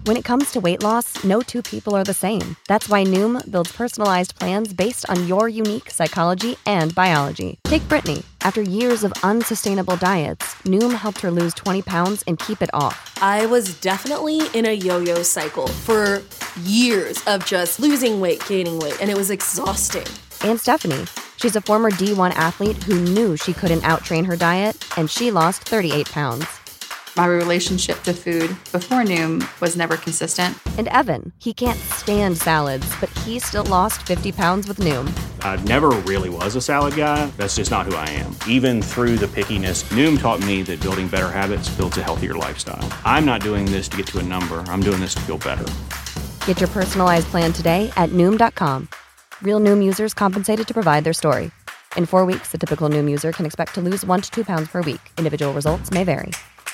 When it comes to weight loss, no two people are the same. That's why Noom builds personalized plans based on your unique psychology and biology. Take Brittany. After years of unsustainable diets, Noom helped her lose 20 pounds and keep it off. I was definitely in a yo-yo cycle for years of just losing weight, gaining weight, and it was exhausting. And Stephanie. She's a former D1 athlete who knew she couldn't out-train her diet, and she lost 38 pounds. My relationship to food before Noom was never consistent. And Evan, he can't stand salads, but he still lost 50 pounds with Noom. I never really was a salad guy. That's just not who I am. Even through the pickiness, Noom taught me that building better habits builds a healthier lifestyle. I'm not doing this to get to a number. I'm doing this to feel better. Get your personalized plan today at Noom.com. Real Noom users compensated to provide their story. In 4 weeks, the typical Noom user can expect to lose 1 to 2 pounds per week. Individual results may vary.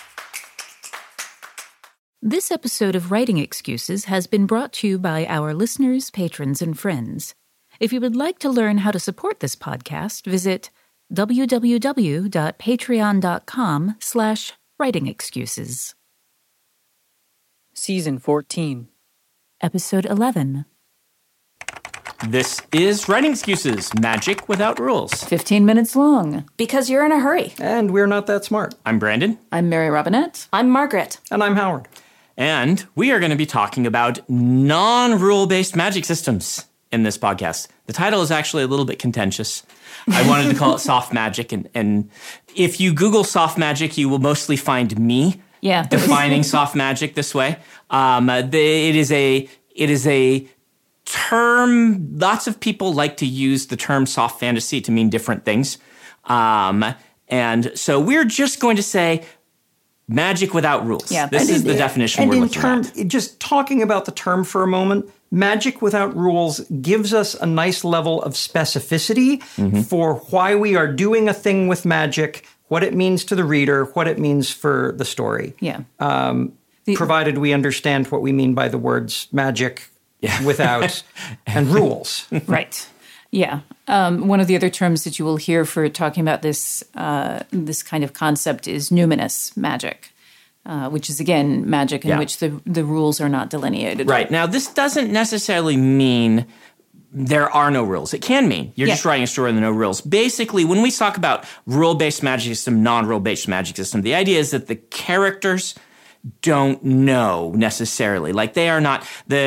This episode of Writing Excuses has been brought to you by our listeners, patrons, and friends. If you would like to learn how to support this podcast, visit www.patreon.com/writingexcuses. Season 14. Episode 11. This is Writing Excuses, Magic Without Rules. 15 minutes long. Because you're in a hurry. And we're not that smart. I'm Brandon. I'm Mary Robinette. I'm Margaret. And I'm Howard. And we are going to be talking about non-rule-based magic systems in this podcast. The title is actually a little bit contentious. I wanted to call it soft magic. And if you Google soft magic, you will mostly find me defining soft magic this way. It is a term, lots of people like to use the term soft fantasy to mean different things. And so we're just going to say magic without rules. Yeah. This is the definition we're looking at. Just talking about the term for a moment, magic without rules gives us a nice level of specificity for why we are doing a thing with magic, what it means to the reader, what it means for the story. Yeah. Provided we understand what we mean by the words magic without and rules. Right. Yeah. One of the other terms that you will hear for talking about this this kind of concept is numinous magic, which is, again, magic in which the rules are not delineated. Right. Now, this doesn't necessarily mean there are no rules. It can mean you're just writing a story with no rules. Basically, when we talk about rule-based magic system, non-rule-based magic system, the idea is that the characters don't know necessarily. Like they are not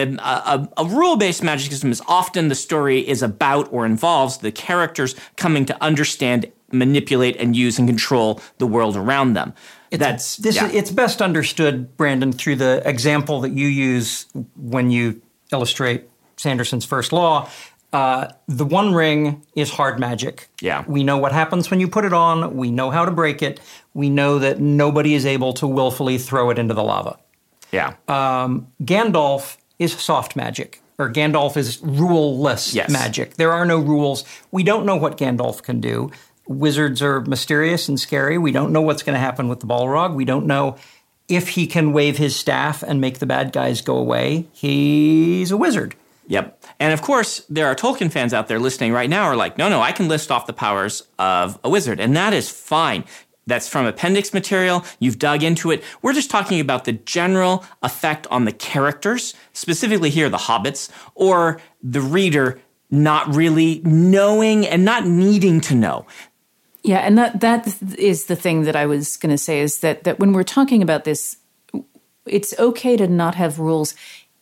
a rule-based magic system is often the story is about or involves the characters coming to understand, manipulate, and use and control the world around them. It's best understood, Brandon, through the example that you use when you illustrate Sanderson's First Law. The One Ring is hard magic. Yeah. We know what happens when you put it on. We know how to break it. We know that nobody is able to willfully throw it into the lava. Yeah. Gandalf is soft magic, or Gandalf is ruleless magic. There are no rules. We don't know what Gandalf can do. Wizards are mysterious and scary. We don't know what's going to happen with the Balrog. We don't know if he can wave his staff and make the bad guys go away. He's a wizard. Yep. And of course, there are Tolkien fans out there listening right now who are like, no, I can list off the powers of a wizard. And that is fine. That's from appendix material. You've dug into it. We're just talking about the general effect on the characters, specifically here, the hobbits, or the reader not really knowing and not needing to know. Yeah, and that is the thing that I was going to say is that when we're talking about this, it's okay to not have rules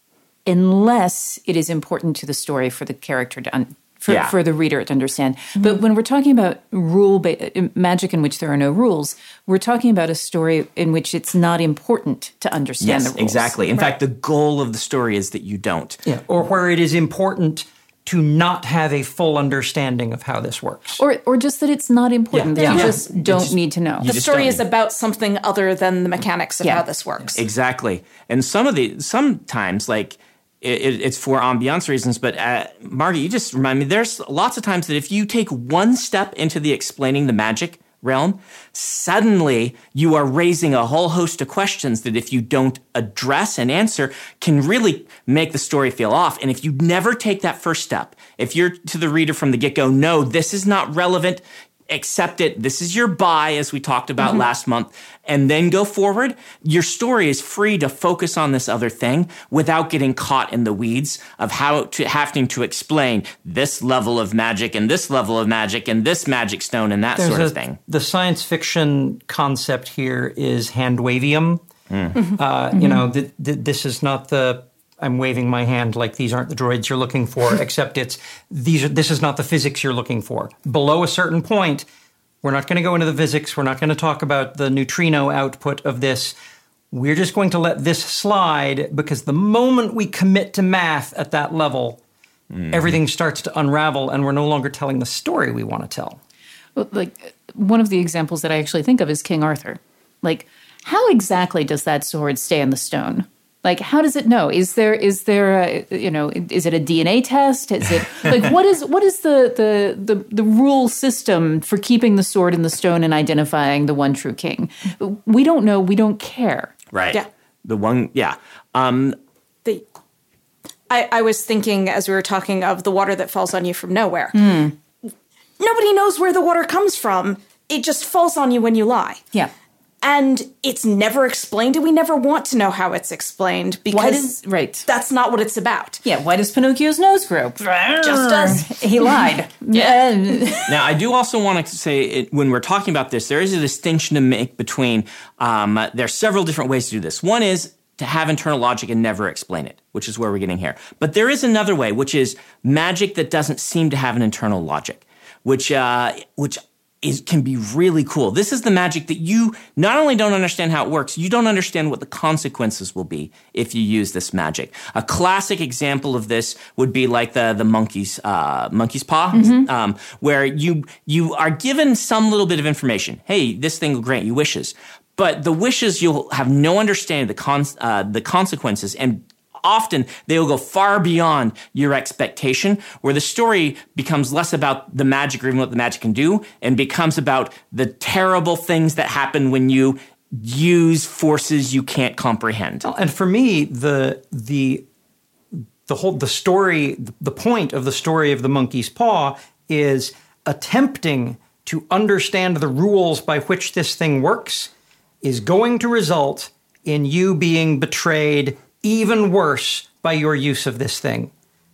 unless it is important to the story for the character to for the reader to understand. Mm-hmm. But when we're talking about magic in which there are no rules, we're talking about a story in which it's not important to understand the rules. Exactly. In fact, the goal of the story is that you don't. Yeah, or where it is important to not have a full understanding of how this works. Or just that it's not important, that you just don't need to know. The story is about something other than the mechanics of how this works. Exactly. And sometimes, like, it's for ambiance reasons, but Margie, you just remind me, there's lots of times that if you take one step into the explaining the magic realm, suddenly you are raising a whole host of questions that if you don't address and answer can really make the story feel off. And if you never take that first step, if you're to the reader from the get-go, no, this is not relevant, accept it. This is your buy, as we talked about last month, and then go forward. Your story is free to focus on this other thing without getting caught in the weeds of having to explain this level of magic and this level of magic and this magic stone and that sort of thing. The science fiction concept here is hand-wavium. This is not the I'm waving my hand like these aren't the droids you're looking for, except this is not the physics you're looking for. Below a certain point, we're not going to go into the physics. We're not going to talk about the neutrino output of this. We're just going to let this slide because the moment we commit to math at that level, everything starts to unravel and we're no longer telling the story we want to tell. Well, like one of the examples that I actually think of is King Arthur. Like, how exactly does that sword stay in the stone? Like, how does it know? Is there is it a DNA test? Is it like what is the rule system for keeping the sword in the stone and identifying the one true king? We don't know. We don't care. Right. Yeah. The one. Yeah. I was thinking as we were talking of the water that falls on you from nowhere. Nobody knows where the water comes from. It just falls on you when you lie. Yeah. And it's never explained, and we never want to know how it's explained because that's not what it's about. Yeah, why does Pinocchio's nose grow? Just does. He lied. Now, I do also want to say, when we're talking about this, there is a distinction to make between, there are several different ways to do this. One is to have internal logic and never explain it, which is where we're getting here. But there is another way, which is magic that doesn't seem to have an internal logic, which can be really cool. This is the magic that you not only don't understand how it works, you don't understand what the consequences will be if you use this magic. A classic example of this would be like the monkey's paw, where you are given some little bit of information. Hey, this thing will grant you wishes. But the wishes, you'll have no understanding of the consequences, and often they will go far beyond your expectation, where the story becomes less about the magic or even what the magic can do and becomes about the terrible things that happen when you use forces you can't comprehend. And for me, the story, the point of the story of the monkey's paw is attempting to understand the rules by which this thing works is going to result in you being betrayed even worse by your use of this thing.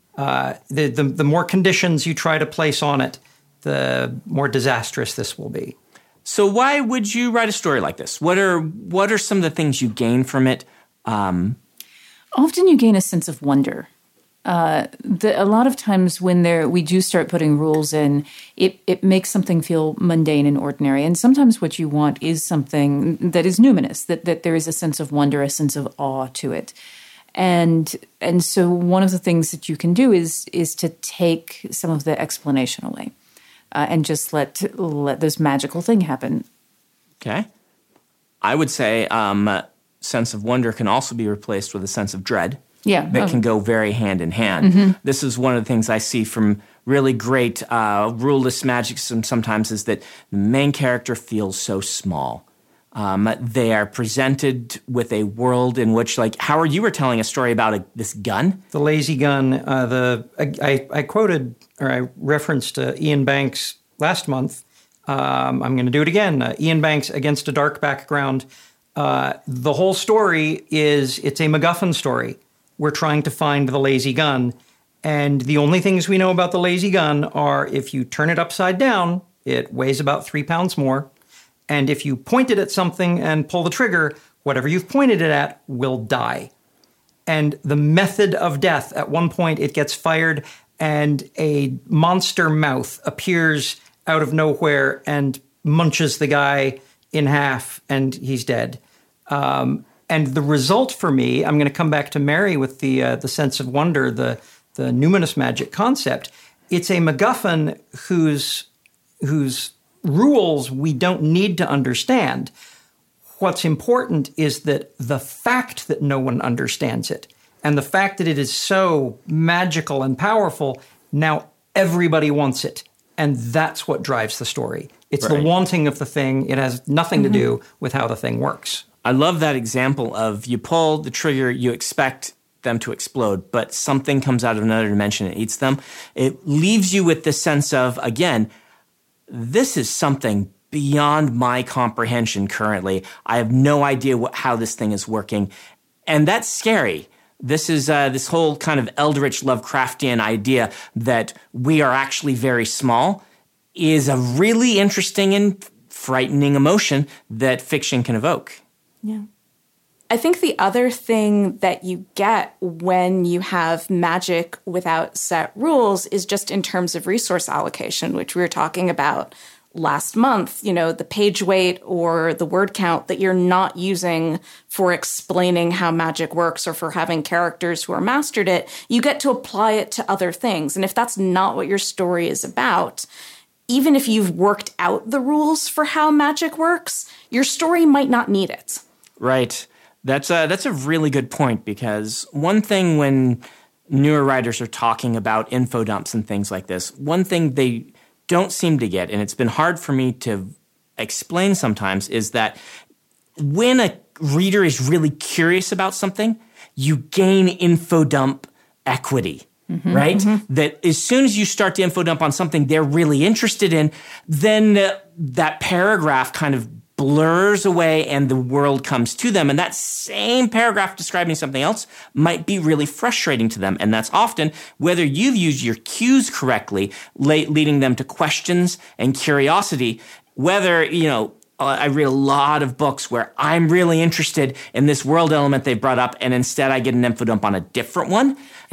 The more conditions you try to place on it, the more disastrous this will be. So why would you write a story like this? What are some of the things you gain from it? Often you gain a sense of wonder. A lot of times when we do start putting rules in, it makes something feel mundane and ordinary. And sometimes what you want is something that is numinous, that there is a sense of wonder, a sense of awe to it. And so one of the things that you can do is to take some of the explanation away and just let this magical thing happen. Okay. I would say sense of wonder can also be replaced with a sense of dread. Yeah. That can go very hand in hand. This is one of the things I see from really great ruleless magic systems sometimes is that the main character feels so small. They are presented with a world in which, like, Howard, you were telling a story about this gun. The lazy gun. I quoted or I referenced Ian Banks last month. I'm going to do it again. Ian Banks Against a Dark Background. The whole story it's a MacGuffin story. We're trying to find the lazy gun. And the only things we know about the lazy gun are if you turn it upside down, it weighs about 3 pounds more. And if you point it at something and pull the trigger, whatever you've pointed it at will die. And the method of death, at one point it gets fired and a monster mouth appears out of nowhere and munches the guy in half and he's dead. And the result for me, I'm going to come back to Mary with the sense of wonder, the numinous magic concept. It's a MacGuffin whose rules we don't need to understand. What's important is that the fact that no one understands it and the fact that it is so magical and powerful, now everybody wants it. And that's what drives the story. It's the wanting of the thing. It has nothing to do with how the thing works. I love that example of you pull the trigger, you expect them to explode, but something comes out of another dimension and eats them. It leaves you with this sense of, again, this is something beyond my comprehension currently. I have no idea how this thing is working. And that's scary. This is this whole kind of Eldritch Lovecraftian idea that we are actually very small is a really interesting and frightening emotion that fiction can evoke. Yeah. I think the other thing that you get when you have magic without set rules is just in terms of resource allocation, which we were talking about last month, the page weight or the word count that you're not using for explaining how magic works or for having characters who are mastered it, you get to apply it to other things. And if that's not what your story is about, even if you've worked out the rules for how magic works, your story might not need it. Right. That's a really good point, because one thing when newer writers are talking about info dumps and things like this, one thing they don't seem to get, and it's been hard for me to explain sometimes, is that when a reader is really curious about something, you gain info dump equity. Mm-hmm, right? Mm-hmm. That as soon as you start to info dump on something they're really interested in, then that paragraph kind of blurs away and the world comes to them. And that same paragraph describing something else might be really frustrating to them. And that's often whether you've used your cues correctly, leading them to questions and curiosity, whether, I read a lot of books where I'm really interested in this world element they brought up, and instead I get an info dump on a different one.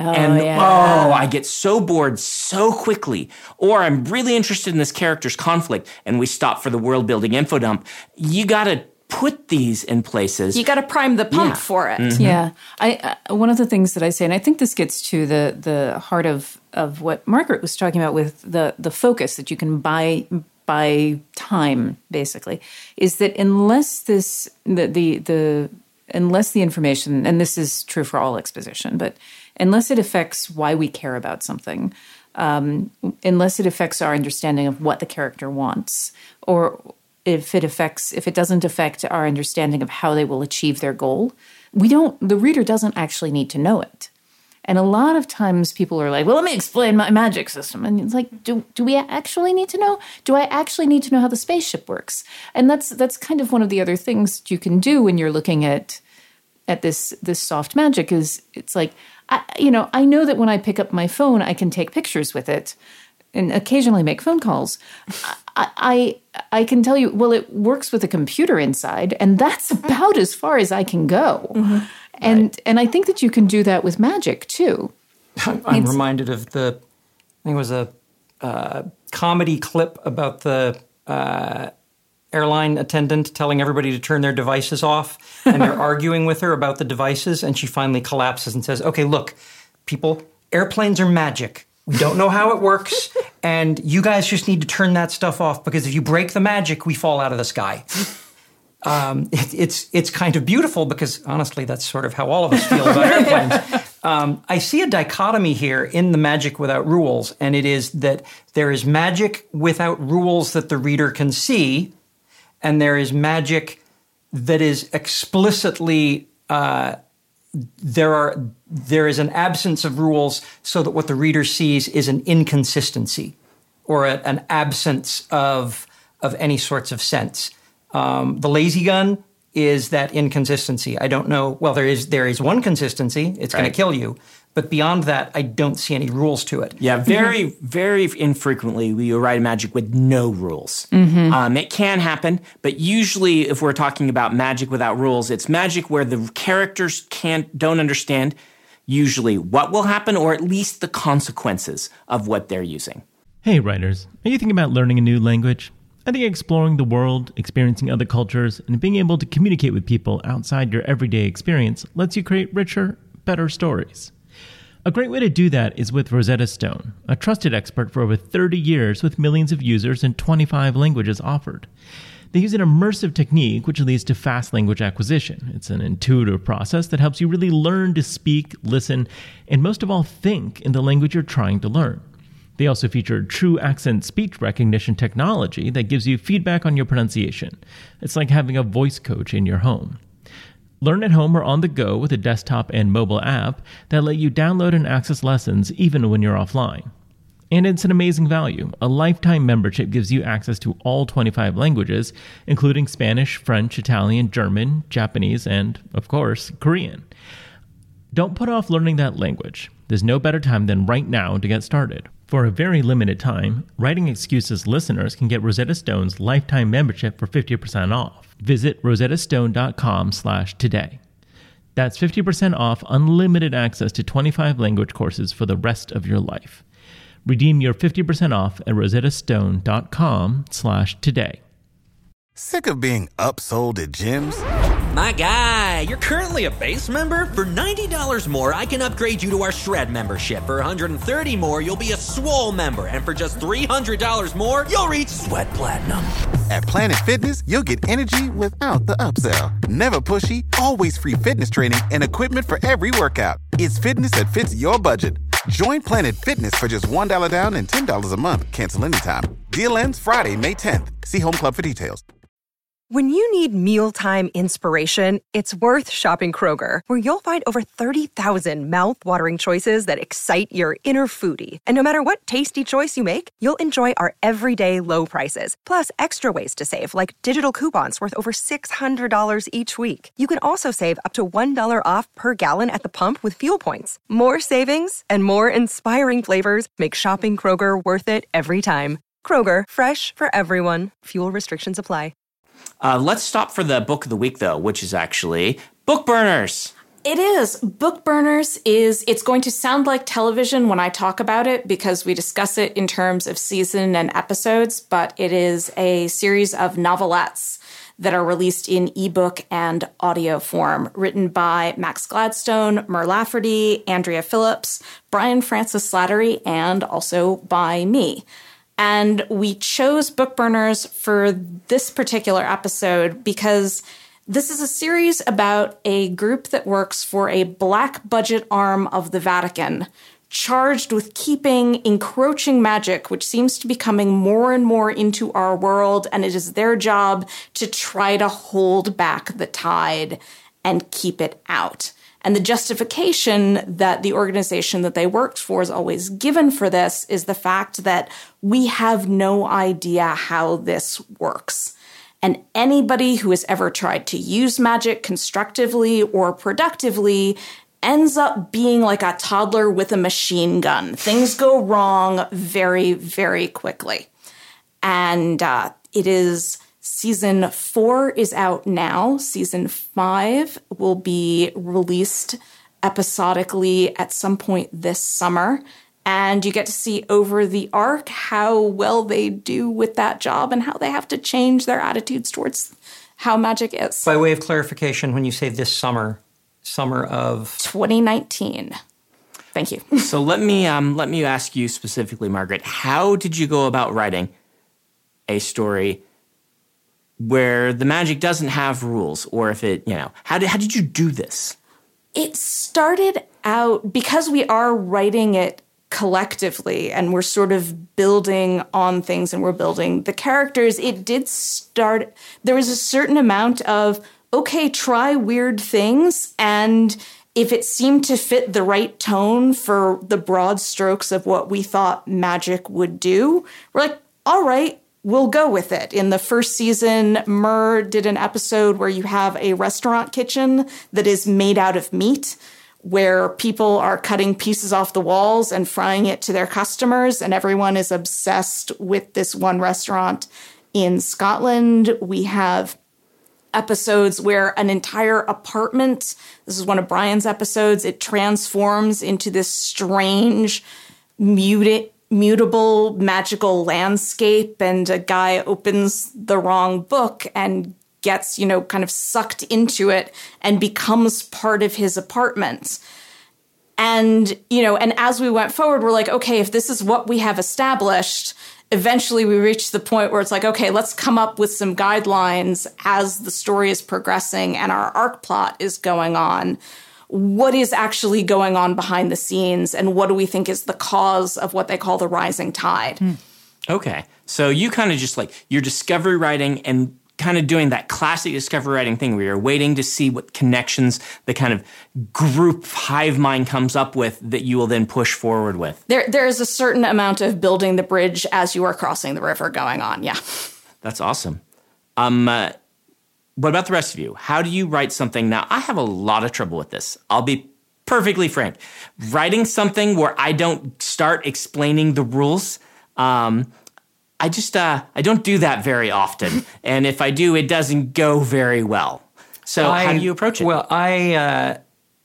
I get so bored so quickly. Or I'm really interested in this character's conflict, and we stop for the world-building info dump. You got to put these in places. You got to prime the pump for it. Mm-hmm. Yeah. One of the things that I say, and I think this gets to the heart of what Margaret was talking about with the focus that you can buy time, basically, is that unless the information, and this is true for all exposition, but unless it affects why we care about something, unless it affects our understanding of what the character wants, or if it doesn't affect our understanding of how they will achieve their goal, the reader doesn't actually need to know it. And a lot of times people are like, well, let me explain my magic system. And it's like, do we actually need to know? Do I actually need to know how the spaceship works? And that's kind of one of the other things that you can do when you're looking at this soft magic is it's like, I know that when I pick up my phone, I can take pictures with it and occasionally make phone calls. I can tell you, well, it works with a computer inside, and that's about as far as I can go. Mm-hmm. And I think that you can do that with magic, too. I'm reminded of I think it was a comedy clip about the airline attendant telling everybody to turn their devices off, and they're arguing with her about the devices, and she finally collapses and says, okay, look, people, airplanes are magic. We don't know how it works, and you guys just need to turn that stuff off, because if you break the magic, we fall out of the sky. It's kind of beautiful, because honestly, that's sort of how all of us feel about airplanes. I see a dichotomy here in the magic without rules, and it is that there is magic without rules that the reader can see, and there is magic that is explicitly there is an absence of rules, so that what the reader sees is an inconsistency or an absence of any sorts of sense. The lazy gun is that inconsistency. I don't know. Well, there is one consistency. It's going to kill you. But beyond that, I don't see any rules to it. Yeah, very, very infrequently will you write magic with no rules. Mm-hmm. It can happen, but usually if we're talking about magic without rules, it's magic where the characters don't understand usually what will happen, or at least the consequences of what they're using. Hey, writers. Are you thinking about learning a new language? I think exploring the world, experiencing other cultures, and being able to communicate with people outside your everyday experience lets you create richer, better stories. A great way to do that is with Rosetta Stone, a trusted expert for over 30 years with millions of users in 25 languages offered. They use an immersive technique which leads to fast language acquisition. It's an intuitive process that helps you really learn to speak, listen, and most of all, think in the language you're trying to learn. They also feature true accent speech recognition technology that gives you feedback on your pronunciation. It's like having a voice coach in your home. Learn at home or on the go with a desktop and mobile app that let you download and access lessons even when you're offline. And it's an amazing value. A lifetime membership gives you access to all 25 languages, including Spanish, French, Italian, German, Japanese, and, of course, Korean. Don't put off learning that language. There's no better time than right now to get started. For a very limited time, Writing Excuses listeners can get Rosetta Stone's lifetime membership for 50% off. Visit rosettastone.com/today. That's 50% off unlimited access to 25 language courses for the rest of your life. Redeem your 50% off at rosettastone.com/today. Sick of being upsold at gyms? My guy, you're currently a base member? For $90 more, I can upgrade you to our Shred membership. For $130 more, you'll be a Swole member. And for just $300 more, you'll reach Sweat Platinum. At Planet Fitness, you'll get energy without the upsell. Never pushy, always free fitness training and equipment for every workout. It's fitness that fits your budget. Join Planet Fitness for just $1 down and $10 a month. Cancel anytime. Deal ends Friday, May 10th. See Home Club for details. When you need mealtime inspiration, it's worth shopping Kroger, where you'll find over 30,000 mouth-watering choices that excite your inner foodie. And no matter what tasty choice you make, you'll enjoy our everyday low prices, plus extra ways to save, like digital coupons worth over $600 each week. You can also save up to $1 off per gallon at the pump with fuel points. More savings and more inspiring flavors make shopping Kroger worth it every time. Kroger, fresh for everyone. Fuel restrictions apply. Let's stop for the book of the week, though, which is actually Book Burners. It is. Book Burners it's going to sound like television when I talk about it because we discuss it in terms of season and episodes, but it is a series of novelettes that are released in ebook and audio form, written by Max Gladstone, Mur Lafferty, Andrea Phillips, Brian Francis Slattery, and also by me. And we chose Book Burners for this particular episode because this is a series about a group that works for a black budget arm of the Vatican, charged with keeping encroaching magic, which seems to be coming more and more into our world, and it is their job to try to hold back the tide and keep it out. And the justification that the organization that they worked for is always given for this is the fact that we have no idea how this works. And anybody who has ever tried to use magic constructively or productively ends up being like a toddler with a machine gun. Things go wrong very, very quickly. And it is... Season 4 is out now. Season 5 will be released episodically at some point this summer. And you get to see over the arc how well they do with that job and how they have to change their attitudes towards how magic is. By way of clarification, when you say this summer of 2019. Thank you. So let me ask you specifically, Margaret, how did you go about writing a story where the magic doesn't have rules, or if it, how did you do this? It started out, because we are writing it collectively and we're sort of building on things and we're building the characters, it did start, there was a certain amount of, okay, try weird things, and if it seemed to fit the right tone for the broad strokes of what we thought magic would do, we're like, all right, we'll go with it. In the first season, Mur did an episode where you have a restaurant kitchen that is made out of meat, where people are cutting pieces off the walls and frying it to their customers, and everyone is obsessed with this one restaurant in Scotland. We have episodes where an entire apartment, this is one of Brian's episodes, it transforms into this strange, mutable, magical landscape, and a guy opens the wrong book and gets, kind of sucked into it and becomes part of his apartment. And, and as we went forward, we're like, okay, if this is what we have established, eventually we reached the point where it's like, okay, let's come up with some guidelines as the story is progressing and our arc plot is going on. What is actually going on behind the scenes, and what do we think is the cause of what they call the rising tide? Okay. So you kind of just you're discovery writing, and kind of doing that classic discovery writing thing where you're waiting to see what connections the kind of group hive mind comes up with that you will then push forward with. There's a certain amount of building the bridge as you are crossing the river going on, yeah. That's awesome. What about the rest of you? How do you write something? Now, I have a lot of trouble with this. I'll be perfectly frank. Writing something where I don't start explaining the rules, I don't do that very often. And if I do, it doesn't go very well. So how do you approach it? Well, I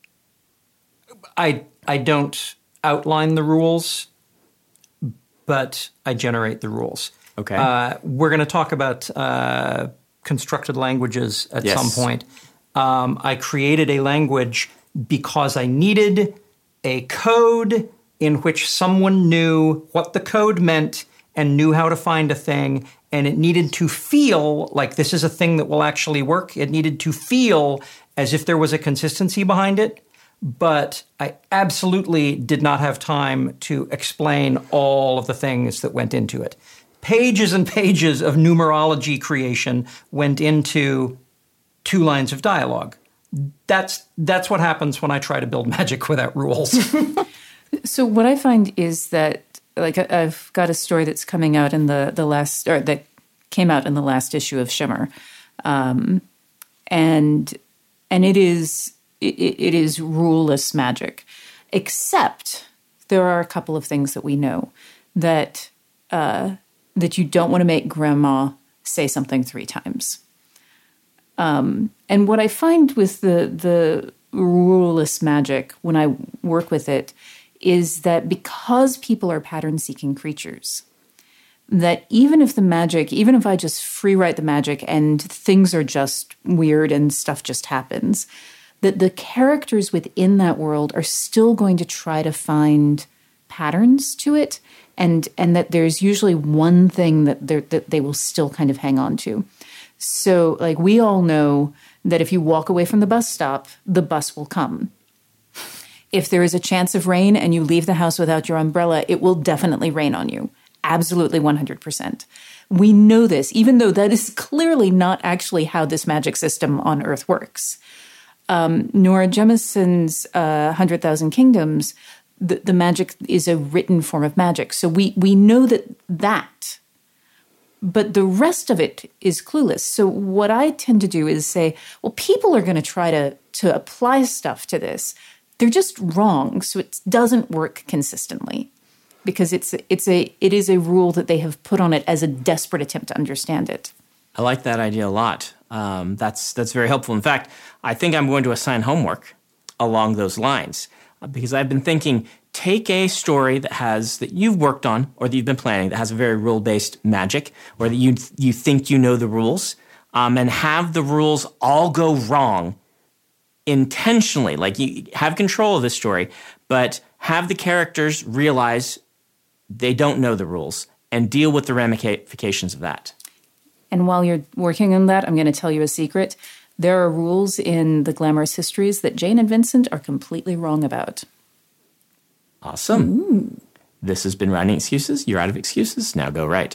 don't outline the rules, but I generate the rules. Okay. We're going to talk about constructed languages at some point. I created a language because I needed a code in which someone knew what the code meant and knew how to find a thing, and it needed to feel like this is a thing that will actually work. It needed to feel as if there was a consistency behind it, but I absolutely did not have time to explain all of the things that went into it. Pages and pages of numerology creation went into 2 lines of dialogue. That's what happens when I try to build magic without rules. So what I find is that, like, I've got a story that's coming out in the last, or that came out in the last issue of Shimmer, and it is ruleless magic, except there are a couple of things that we know that you don't want to make Grandma say something 3 times. And what I find with the ruleless magic when I work with it is that because people are pattern-seeking creatures, that even if I just free write the magic and things are just weird and stuff just happens, that the characters within that world are still going to try to find patterns to it, and that there's usually one thing that they will still kind of hang on to. So, like, we all know that if you walk away from the bus stop, the bus will come. If there is a chance of rain and you leave the house without your umbrella, it will definitely rain on you. Absolutely 100%. We know this, even though that is clearly not actually how this magic system on Earth works. Nora Jemison's 100,000 Kingdoms, the magic is a written form of magic. So we know that. But the rest of it is clueless. So what I tend to do is say, well, people are going to try to apply stuff to this. They're just wrong, so it doesn't work consistently because it is a rule that they have put on it as a desperate attempt to understand it. I like that idea a lot. That's very helpful. In fact, I think I'm going to assign homework along those lines because I've been thinking, take a story that you've worked on or that you've been planning that has a very rule-based magic or that you think you know the rules, and have the rules all go wrong intentionally. Like, you have control of the story, but have the characters realize they don't know the rules and deal with the ramifications of that. And while you're working on that, I'm going to tell you a secret. There are rules in the Glamorous Histories that Jane and Vincent are completely wrong about. Awesome. Ooh. This has been Writing Excuses. You're out of excuses. Now go write.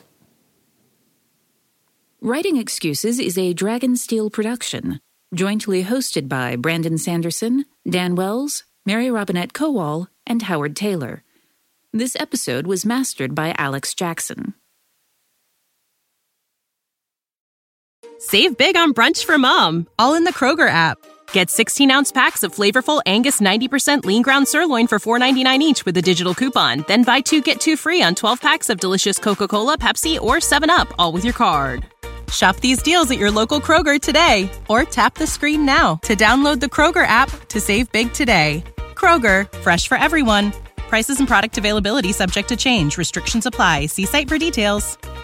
Writing Excuses is a Dragonsteel production, jointly hosted by Brandon Sanderson, Dan Wells, Mary Robinette Kowal, and Howard Taylor. This episode was mastered by Alex Jackson. Save big on brunch for mom, all in the Kroger app. Get 16-ounce packs of flavorful Angus 90% lean ground sirloin for $4.99 each with a digital coupon. Then buy 2, get 2 free on 12 packs of delicious Coca-Cola, Pepsi, or 7-Up, all with your card. Shop these deals at your local Kroger today, or tap the screen now to download the Kroger app to save big today. Kroger, fresh for everyone. Prices and product availability subject to change. Restrictions apply. See site for details.